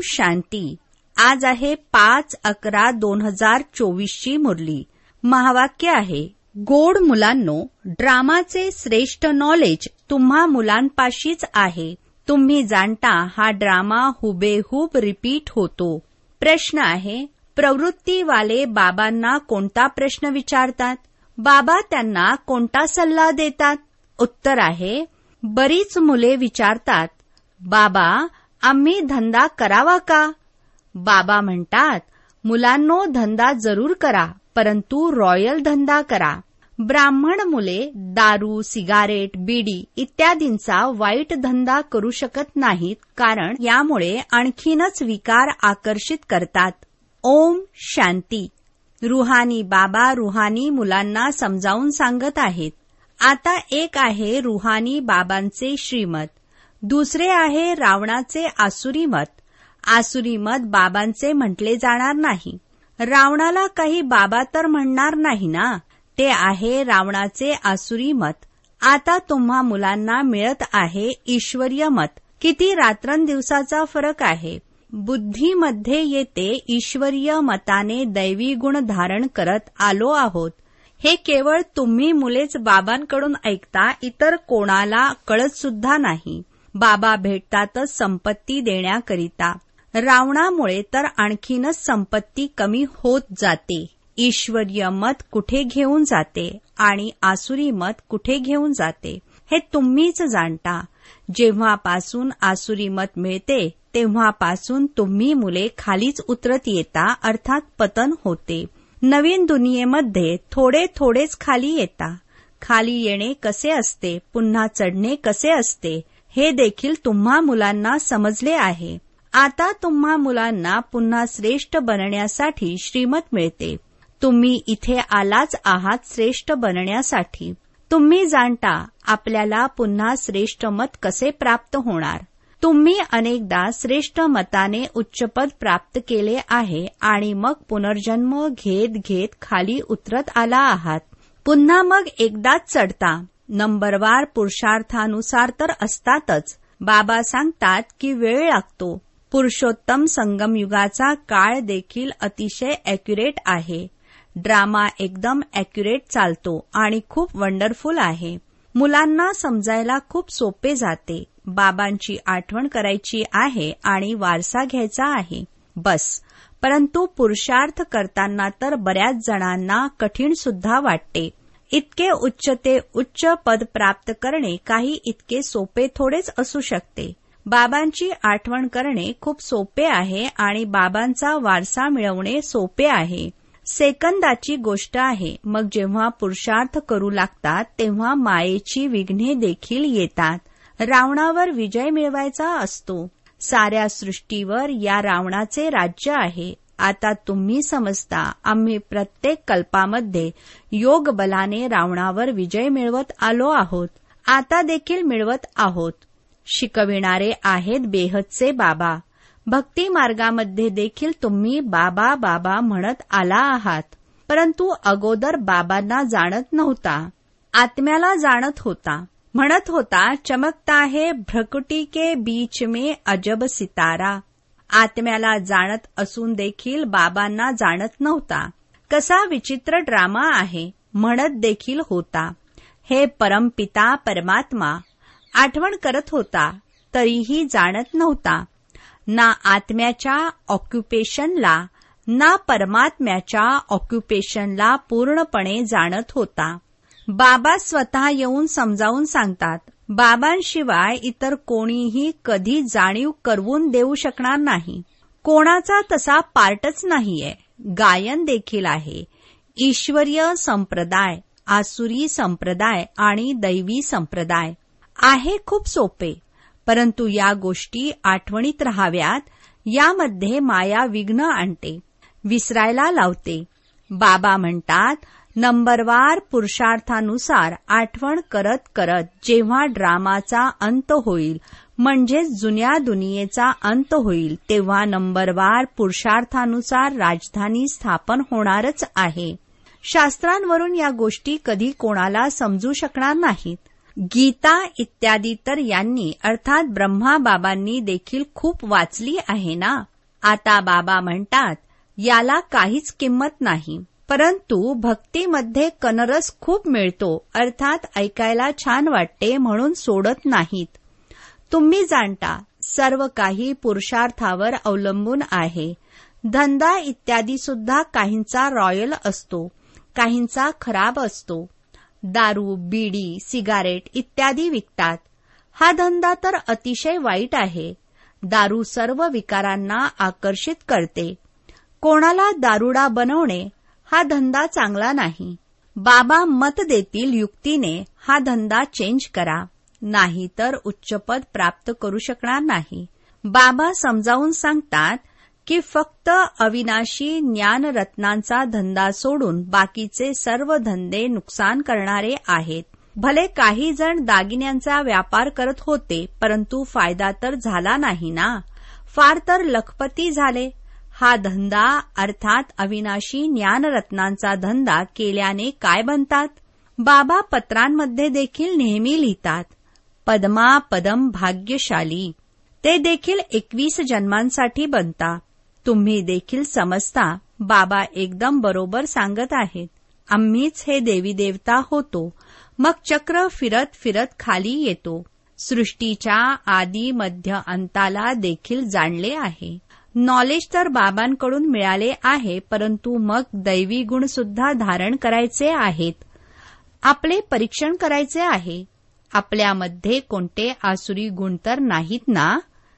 शांती. आज आहे 5/11/2024 ची मुरली. महावाक्य आहे, गोड मुलांनो, ड्रामाचे श्रेष्ठ नॉलेज तुम्हा मुलांपाशीच आहे. तुम्ही जाणता हा ड्रामा हुबेहूब रिपीट होतो. प्रश्न आहे, प्रवृत्तीवाले बाबांना कोणता प्रश्न विचारतात? बाबा त्यांना कोणता सल्ला देतात? उत्तर आहे, बरीच मुले विचारतात, बाबा आम्ही धंदा करावा का? बाबा म्हणतात, मुलांनो, धंदा जरूर करा, परंतु रॉयल धंदा करा. ब्राह्मण मुले दारू, सिगारेट, बिडी इत्यादींचा वाईट धंदा करू शकत नाहीत, कारण यामुळे आणखीनच विकार आकर्षित करतात. ओम शांती. रुहानी बाबा रुहानी मुलांना समजावून सांगत आहेत. आता एक आहे रुहानी बाबांचे श्रीमत, दुसरे आहे रावणाचे आसुरी मत. आसुरी मत बाबांचे म्हटले जाणार नाही. रावणाला काही बाबा तर म्हणणार नाही ना, ते आहे रावणाचे आसुरी मत. आता तुम्हा मुलांना मिळत आहे ईश्वरीय मत. किती रात्रंदिवसाचा फरक आहे. बुद्धीमध्ये येते ईश्वरीय मताने दैवी गुण धारण करत आलो आहोत. हे केवळ तुम्ही मुलेच बाबांकडून ऐकता, इतर कोणाला कळत सुद्धा नाही. बाबा भेटतातच संपत्ती देण्याकरिता. रावणामुळे तर आणखीनच संपत्ती कमी होत जाते. ईश्वरीय मत कुठे घेऊन जाते आणि आसुरी मत कुठे घेऊन जाते हे तुम्हीच जाणता. जेव्हापासून आसुरी मत मिळते तेव्हापासून तुम्ही मुले खालीच उतरत येता, अर्थात पतन होते. नवीन दुनियेमध्ये थोडे थोडेच खाली येता. खाली येणे कसे असते, पुन्हा चढणे कसे असते, हे देखील तुम्हा मुलांना समजले आहे. आता तुम्हा मुलांना पुन्हा श्रेष्ठ बनण्यासाठी श्रीमत मिळते. तुम्ही इथे आलाच आहात श्रेष्ठ बनण्यासाठी. तुम्ही जाणता आपल्याला पुन्हा श्रेष्ठ मत कसे प्राप्त होणार. तुम्ही अनेकदा श्रेष्ठ मताने उच्चपद प्राप्त केले आहे आणि मग पुनर्जन्म घेत घेत खाली उतरत आला आहात. पुन्हा मग एकदाच चढता. नंबरवार पुरुषार्थानुसार तर असतातच. बाबा सांगतात की वेळ लागतो. पुरुषोत्तम संगम युगाचा काळ देखील अतिशय ॲक्युरेट आहे. ड्रामा एकदम ॲक्युरेट चालतो आणि खूप वंडरफुल आहे. मुलांना समजायला खूप सोपे जाते. बाबांची आठवण करायची आहे आणि वारसा घ्यायचा आहे, बस. परंतु पुरुषार्थ करताना तर बऱ्याच जणांना कठीण सुद्धा वाटते. इतके उच्च ते उच्च पद प्राप्त करणे काही इतके सोपे थोडेच असू शकते. बाबांची आठवण करणे खूप सोपे आहे आणि बाबांचा वारसा मिळवणे सोपे आहे. सेकंदाची गोष्ट आहे. मग जेव्हा पुरुषार्थ करू लागतात तेव्हा मायेची विघ्ने देखील येतात. रावणावर विजय मिळवायचा असतो. साऱ्या सृष्टीवर या रावणाचे राज्य आहे. आता तुम्ही समजता, आम्ही प्रत्येक कल्पामध्ये योग बलाने रावणावर विजय मिळवत आलो आहोत. आता देखील मिळवत आहोत. शिकविणारे आहेत बेहदचे बाबा. भक्ती मार्गामध्ये देखील तुम्ही बाबा बाबा म्हणत आला आहात. परंतु अगोदर बाबांना जाणत नव्हता, आत्म्याला जाणत होता. म्हणत होता, चमकता है भ्रकुटी के बीच में अजब सितारा. आत्म्याला जाणत असून देखील बाबांना जाणत नव्हता. कसा विचित्र ड्रामा आहे म्हणत देखील होता. हे परमपिता परमात्मा आठवण करत होता, तरीही जाणत नव्हता. ना आत्म्याच्या ऑक्युपेशनला ना परमात्म्याच्या ऑक्युपेशनला पूर्णपणे जाणत होता. बाबा स्वतः येऊन समजावून सांगतात. बाबांशिवाय इतर कोणीही कधी जाणीव करवून देऊ शकणार नाही. कोणाचा तसा पार्टच नाहीये. गायन देखील आहे. ईश्वरीय संप्रदाय, आसुरी संप्रदाय आणि दैवी संप्रदाय आहे. खूप सोपे. परंतु या गोष्टी आठवणीत राहाव्यात. यामध्ये माया विघ्न आणते, विसरायला लावते. बाबा म्हणतात, नंबरवार पुरुषार्थानुसार आठवण करत करत जेव्हा ड्रामाचा अंत होईल, म्हणजेच जुन्या दुनियेचा अंत होईल, तेव्हा नंबरवार पुरुषार्थानुसार राजधानी स्थापन होणारच आहे. शास्त्रांवरून या गोष्टी कधी कोणाला समजू शकणार नाहीत. गीता इत्यादी तर यांनी अर्थात ब्रह्मा बाबांनी देखील खूप वाचली आहे ना. आता बाबा म्हणतात याला काहीच किंमत नाही, परंतु भक्तीमध्ये कनरस खूप मिळतो, अर्थात ऐकायला छान वाटते म्हणून सोडत नाहीत. तुम्ही जाणता सर्व काही पुरुषार्थावर अवलंबून आहे. धंदा इत्यादी सुद्धा काहींचा रॉयल असतो, काहींचा खराब असतो. दारू, बीडी, सिगारेट इत्यादी विकतात. हा धंदा तर अतिशय वाईट आहे. दारू सर्व विकारांना आकर्षित करते. कोणाला दारुडा बनवणे हा धंदा चांगला नाही. बाबा मत देतील युक्तीने हा धंदा चेंज करा, नाही तर उच्चपद प्राप्त करू शकणार नाही. बाबा समजावून सांगतात की फक्त अविनाशी ज्ञानरत्नांचा धंदा सोडून बाकीचे सर्व धंदे नुकसान करणारे आहेत. भले काही जण दागिन्यांचा व्यापार करत होते, परंतु फायदा तर झाला नाही ना. फार तर लखपती झाले. हा धंदा अर्थात अविनाशी ज्ञानरत्नांचा धंदा केल्याने काय बनतात. बाबा पत्रांमध्ये देखील नेहमी लिहितात, पद्मा पदम भाग्यशाली. ते देखील 21 जन्मांसाठी बनता. तुम्ही देखील समजता बाबा एकदम बरोबर सांगत आहेत. आम्हीच हे देवी देवता होतो, मग चक्र फिरत फिरत खाली येतो. सृष्टीच्या आदी मध्य अंताला देखील जाणले आहे. नॉलेज तर बाबांकडून मिळाले आहे, परंतु मग दैवी गुण सुद्धा धारण करायचे आहेत. आपले परीक्षण करायचे आहे. आपल्यामध्ये कोणते आसुरी गुण तर नाहीत ना.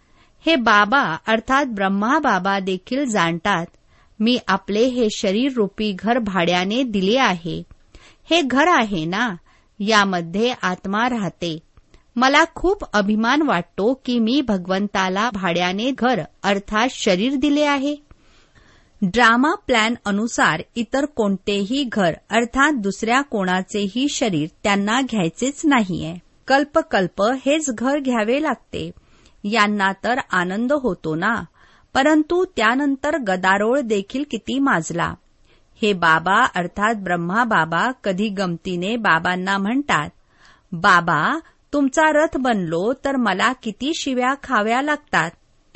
हे बाबा अर्थात ब्रह्मा बाबा देखील जाणतात. मी आपले हे शरीर रूपी घर भाड्याने दिले आहे. हे घर आहे ना, यामध्ये आत्मा राहते. मला खूप अभिमान वाटतो की मी भगवंताला भाड्याने घर अर्थात शरीर दिले आहे. ड्रामा प्लॅन अनुसार इतर कोणतेही घर अर्थात दुसऱ्या कोणाचेही शरीर त्यांना घ्यायचेच नाहीये. कल्पकल्प हेच घर घ्यावे लागते. यांना तर आनंद होतो ना, परंतु त्यानंतर गदारोळ देखील किती माजला. हे बाबा अर्थात ब्रह्मा बाबा कधी गमतीने बाबांना म्हणतात, बाबा तुमचा रथ बनलो तर मला किती शिव्या खाव्या लागतात.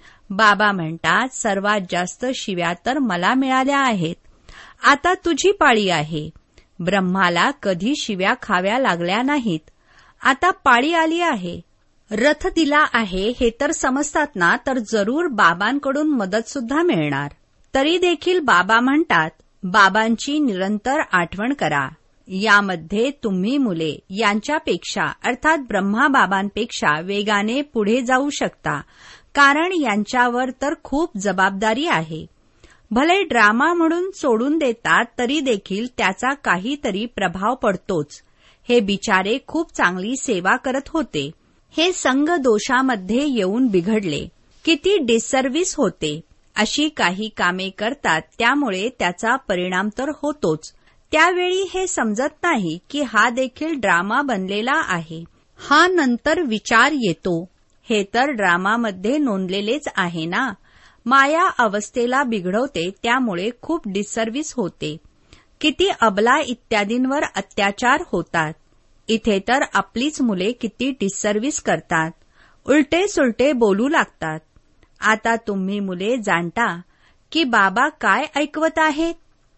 बाबा म्हणतात सर्वात जास्त शिव्या तर मला मिळाल्या आहेत. आता तुझी पाळी आहे. ब्रह्माला कधी शिव्या खाव्या लागल्या नाहीत. आता पाळी आली आहे. रथ दिला आहे हे तर समजतात ना, तर जरूर बाबांकडून मदत सुद्धा मिळणार. तरी देखील बाबा म्हणतात बाबांची निरंतर आठवण करा. यामध्ये तुम्ही मुले यांच्यापेक्षा अर्थात ब्रह्मा बाबांपेक्षा वेगाने पुढे जाऊ शकता, कारण यांच्यावर तर खूप जबाबदारी आहे. भले ड्रामा म्हणून सोडून देतात तरी देखील त्याचा काहीतरी प्रभाव पडतोच. हे बिचारे खूप चांगली सेवा करत होते. हे संग दोषामध्ये येऊन बिघडले. किती डिससर्व्हिस होते. अशी काही कामे करतात, त्यामुळे त्याचा परिणाम तर होतोच. त्यावेळी हे समजत नाही की हा देखील ड्रामा बनलेला आहे. हा नंतर विचार येतो, हे तर ड्रामामध्ये नोंदलेलेच आहे ना. माया अवस्थेला बिघडवते, त्यामुळे खूप डिससर्व्हिस होते. किती अबला इत्यादींवर अत्याचार होतात. इथे तर आपलीच मुले किती डिससर्व्हिस करतात. उलटे सुलटे बोलू लागतात. आता तुम्ही मुले जाणता की बाबा काय ऐकवत आहेत.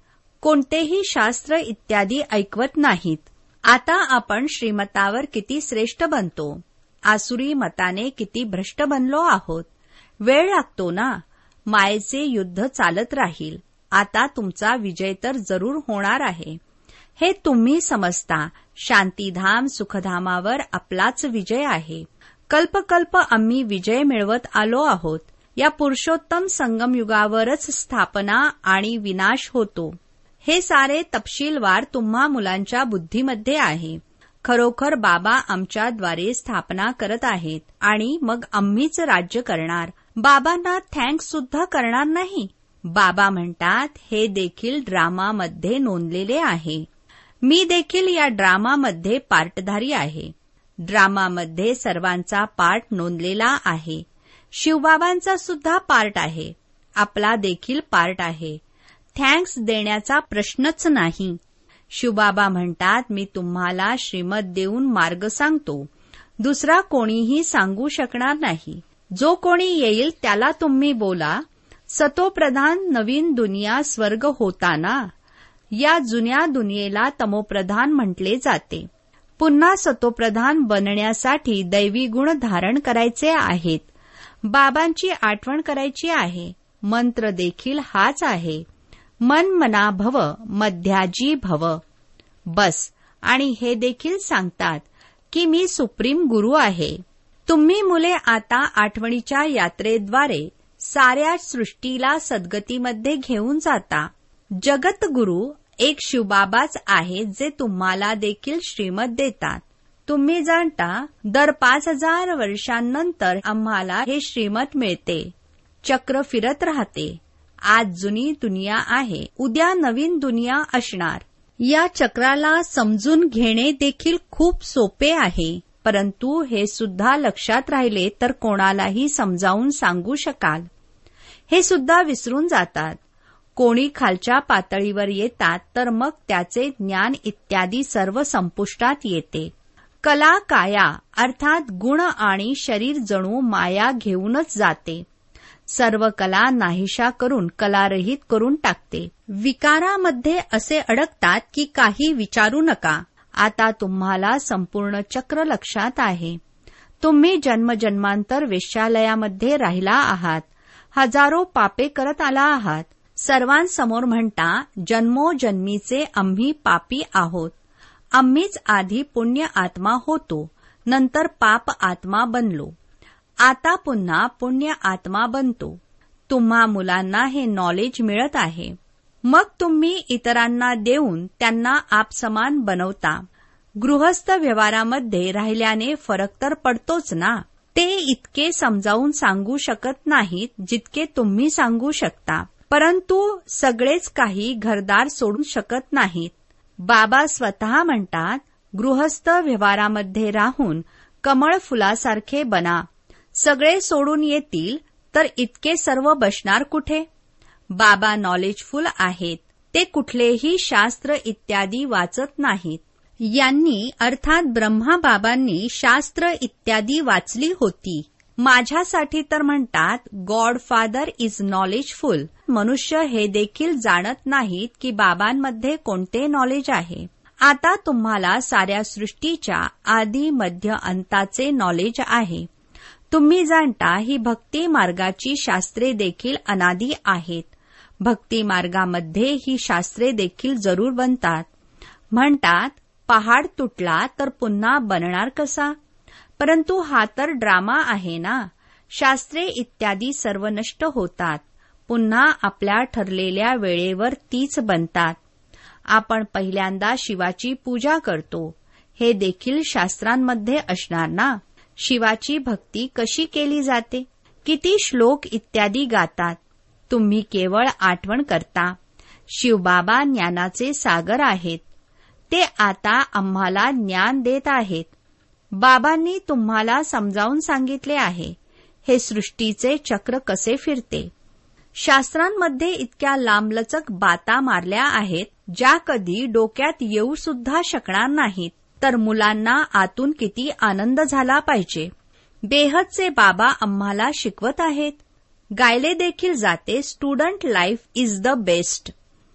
कोणतेही शास्त्र इत्यादी ऐकवत नाहीत. आता आपण श्रीमतावर किती श्रेष्ठ बनतो. आसुरी मताने किती भ्रष्ट बनलो आहोत. वेळ लागतो ना. मायेचे युद्ध चालत राहील. आता तुमचा विजय तर जरूर होणार आहे. हे तुम्ही समजता. शांतीधाम सुखधामावर आपलाच विजय आहे. कल्पकल्प आम्ही विजय मिळवत आलो आहोत. या पुरुषोत्तम संगमयुगावरच स्थापना आणि विनाश होतो. हे सारे तपशीलवार तुम्हा मुलांच्या बुद्धीमध्ये आहे. खरोखर बाबा आमच्याद्वारे स्थापना करत आहेत आणि मग आम्हीच राज्य करणार. बाबांना थँक्स सुद्धा करणार नाही. बाबा म्हणतात हे देखील ड्रामामध्ये नोंदलेले आहे. मी देखील या ड्रामामध्ये पार्टधारी आहे. ड्रामामध्ये सर्वांचा पार्ट नोंदलेला आहे. शिवबाबांचा सुद्धा पार्ट आहे. आपला देखील पार्ट आहे. थँक्स देण्याचा प्रश्नच नाही. शिवबाबा म्हणतात, मी तुम्हाला श्रीमत देऊन मार्ग सांगतो. दुसरा कोणीही सांगू शकणार नाही. जो कोणी येईल त्याला तुम्ही बोला. सतोप्रधान नवीन दुनिया स्वर्ग होताना या जुन्या दुनियेला तमोप्रधान म्हटले जाते. पुन्हा सतोप्रधान बनण्यासाठी दैवी गुण धारण करायचे आहेत. बाबांची आठवण करायची आहे. मंत्र देखील हाच आहे, मन मना भव मध्याजी भव. बस. आणि हे देखील सांगतात की मी सुप्रीम गुरु आहे. तुम्ही मुले आता आठवणीच्या यात्रेद्वारे साऱ्या सृष्टीला सद्गतीमध्ये घेऊन जाता. जगतगुरु एक शिवबाबाच आहे जे तुम्हाला देखील श्रीमत देतात. तुम्ही जाणता दर 5000 वर्षांनंतर आम्हाला हे श्रीमत मिळते. चक्र फिरत राहते. आज जुनी दुनिया आहे, उद्या नवीन दुनिया असणार. या चक्राला समजून घेणे देखील खूप सोपे आहे, परंतु हे सुद्धा लक्षात राहिले तर कोणालाही समजावून सांगू शकाल. हे सुद्धा विसरून जातात. कोणी खालच्या पातळीवर येतात तर मग त्याचे ज्ञान इत्यादी सर्व संपुष्टात येते. कला काया अर्थात गुण आणि शरीर जणू माया घेऊनच जाते. सर्व कला नाहीशा करून कलारहित करून टाकते. विकारामध्ये असे अडकतात की काही विचारू नका. आता तुम्हाला संपूर्ण चक्र लक्षात आहे. तुम्ही जन्मजन्मांतर वेश्यालयामध्ये राहिला आहात. हजारो पापे करत आला आहात. सर्वांसमोर म्हणता, जन्मोजन्मीचे आम्ही पापी आहोत. आम्हीच आधी पुण्य आत्मा होतो, नंतर पाप आत्मा बनलो. आता पुन्हा पुण्य आत्मा बनतो. तुम्हा मुलांना हे नॉलेज मिळत आहे. मग तुम्ही इतरांना देऊन त्यांना आपसमान बनवता. गृहस्थ व्यवहारामध्ये राहिल्याने फरक तर पडतोच ना. ते इतके समजावून सांगू शकत नाहीत जितके तुम्ही सांगू शकता. परंतु सगळेच काही घरदार सोडू शकत नाहीत. बाबा स्वतः म्हणतात, गृहस्थ व्यवहारामध्ये राहून कमळ फुलासारखे बना. सगळे सोडून येतील तर इतके सर्व बसणार कुठे? बाबा नॉलेजफुल आहेत. ते कुठलेही शास्त्र इत्यादी वाचत नाहीत. यांनी अर्थात ब्रह्मा बाबांनी शास्त्र इत्यादी वाचली होती. माझ्यासाठी तर म्हणतात, गॉड फादर इज नॉलेजफुल. मनुष्य हे देखील जाणत नाहीत की बाबांमध्ये कोणते नॉलेज आहे. आता तुम्हाला साऱ्या सृष्टीच्या आदी मध्य अंताचे नॉलेज आहे. तुम्ही जाणता ही भक्ती मार्गाची शास्त्रे देखील अनादी आहेत. भक्ती मार्गामध्ये ही शास्त्रे देखील जरूर बनतात. म्हणतात, पहाड तुटला तर पुन्हा बनणार कसा? परंतु हा तर ड्रामा आहे ना. शास्त्रे इत्यादी सर्व नष्ट होतात. पुन्हा आपल्या ठरलेल्या वेळेवर तीच बनतात. आपण पहिल्यांदा शिवाची पूजा करतो. हे देखील शास्त्रांमध्ये असणार ना. शिवाची भक्ती कशी केली जाते? किती श्लोक इत्यादी गातात. तुम्ही केवळ आठवण करता. शिवबाबा ज्ञानाचे सागर आहेत. ते आता आम्हाला ज्ञान देत आहेत. बाबांनी तुम्हाला समजावून सांगितले आहे हे सृष्टीचे चक्र कसे फिरते. शास्त्रांमध्ये इतक्या लांबलचक बाता मारल्या आहेत ज्या कधी डोक्यात येऊ सुद्धा शकणार नाहीत. तर मुलांना आतून किती आनंद झाला पाहिजे. बेहदचे बाबा आम्हाला शिकवत आहेत. गायले देखील जाते, student life is the best.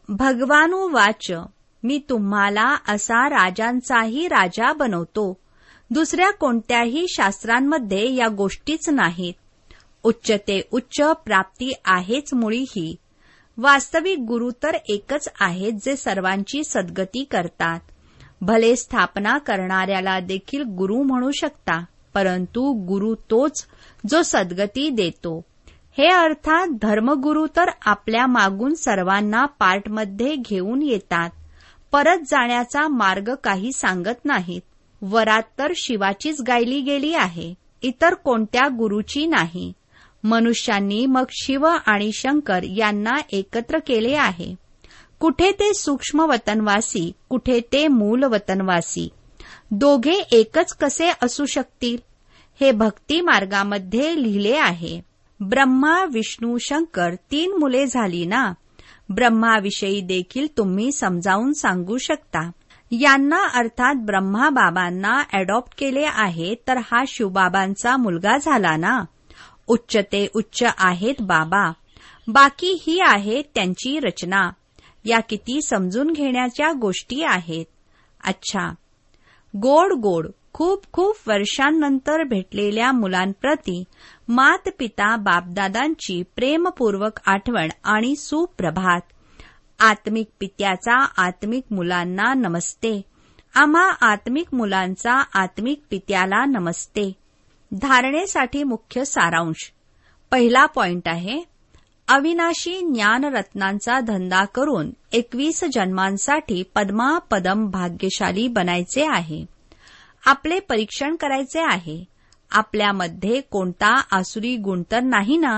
भगवानुवाच, मी तुम्हाला असा राजांचाही राजा बनवतो. दुसऱ्या कोणत्याही शास्त्रांमध्ये या गोष्टीच नाहीत. उच्च ते उच्च प्राप्ती आहेच मुळीही. वास्तविक गुरु तर एकच आहेत जे सर्वांची सद्गती करतात. भले स्थापना करणाऱ्याला देखील गुरु म्हणू शकता, परंतु गुरु तोच जो सद्गती देतो. हे अर्थात धर्मगुरु तर आपल्या मागून सर्वांना पार्टमध्ये घेऊन येतात. परत जाण्याचा मार्ग काही सांगत नाहीत. वरात तर शिवाचीच गायली गेली आहे, इतर कोणत्या गुरुची नाही. मनुष्यांनी मग शिव आणि शंकर यांना एकत्र केले आहे. कुठे ते सूक्ष्म वतनवासी, कुठे ते मूल वतनवासी. दोघे एकच कसे असू शकतील? हे भक्ती मार्गामध्ये लिहिले आहे. ब्रह्मा विष्णू शंकर 3 मुले झाली ना. ब्रह्माविषयी देखील तुम्ही समजावून सांगू शकता. यांना अर्थात ब्रह्मा बाबांना अडॉप्ट केले आहे, तर हा शिवबाबांचा मुलगा झाला ना. उच्च ते उच्च आहेत बाबा, बाकी ही आहे त्यांची रचना. या किती समजून घेण्याच्या गोष्टी आहेत. अच्छा, गोड गोड खूप खूप वर्षांनंतर भेटलेल्या मुलांप्रती मात पिता बापदादांची प्रेमपूर्वक आठवण आणि सुप्रभात. आत्मिक पित्याचा आत्मिक मुलांना नमस्ते. आम्हा आत्मिक मुलांचा आत्मिक पित्याला नमस्ते. धारणेसाठी मुख्य सारांश. पहिला पॉइंट आहे, अविनाशी ज्ञानरत्नांचा धंदा करून 21 जन्मांसाठी पद्मापदम भाग्यशाली बनायचे आहे. आपले परीक्षण करायचे आहे. आपल्यामध्ये कोणता आसुरी गुण तर नाही ना.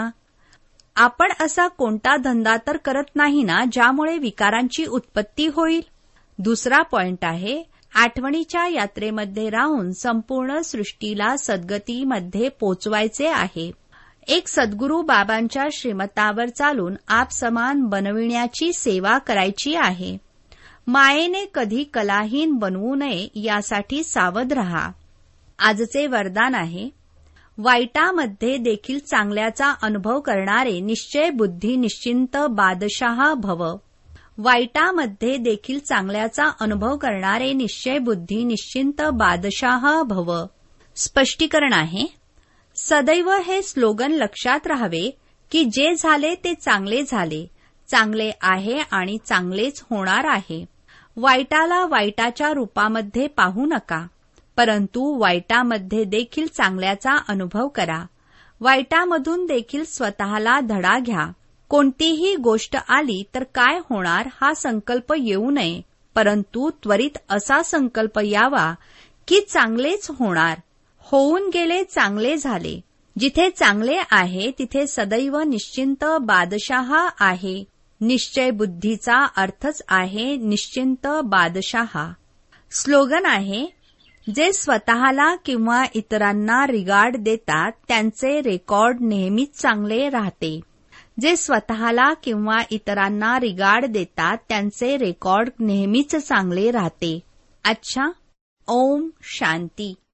आपण असा कोणता धंदा तर करत नाही ना ज्यामुळे विकारांची उत्पत्ती होईल. दुसरा पॉइंट आहे, आठवणीच्या यात्रेमध्ये राहून संपूर्ण सृष्टीला सद्गतीमध्ये पोचवायचे आहे. एक सद्गुरू बाबांच्या श्रीमतावर चालून आप समान बनविण्याची सेवा करायची आहे. मायेने कधी कलाहीन बनवू नये यासाठी सावध रहा. आजचे वरदान आहे, वाईटामध्ये देखील चांगल्याचा अनुभव करणारे निश्चय बुद्धी निश्चिंत बादशाह भव. वाईटामध्ये देखील चांगल्याचा अनुभव करणारे निश्चय बुद्धी निश्चिंत बादशाह भव. स्पष्टीकरण आहे, सदैव हे स्लोगन लक्षात राहावे की जे झाले ते चांगले झाले, चांगले आहे आणि चांगलेच होणार आहे. वाईटाला वाईटाच्या रूपामध्ये पाहू नका, परंतु वाईटामध्ये देखील चांगल्याचा अनुभव करा. वाईटामधून देखील स्वतःला धडा घ्या. कोणतीही गोष्ट आली तर काय होणार हा संकल्प येऊ नये, परंतु त्वरित असा संकल्प यावा की चांगलेच होणार. होऊन गेले चांगले झाले. जिथे चांगले आहे तिथे सदैव निश्चिंत बादशाह आहे. निश्चय बुद्धीचा अर्थच आहे निश्चिंत बादशाह. स्लोगन आहे, जे स्वतःला किंवा इतरांना रिगार्ड देतात त्यांचे रेकॉर्ड नेहमीच चांगले राहते. जे स्वतःला किंवा इतरांना रिगार्ड देतात त्यांचे रेकॉर्ड नेहमीच चांगले राहते. अच्छा, ओम शांती.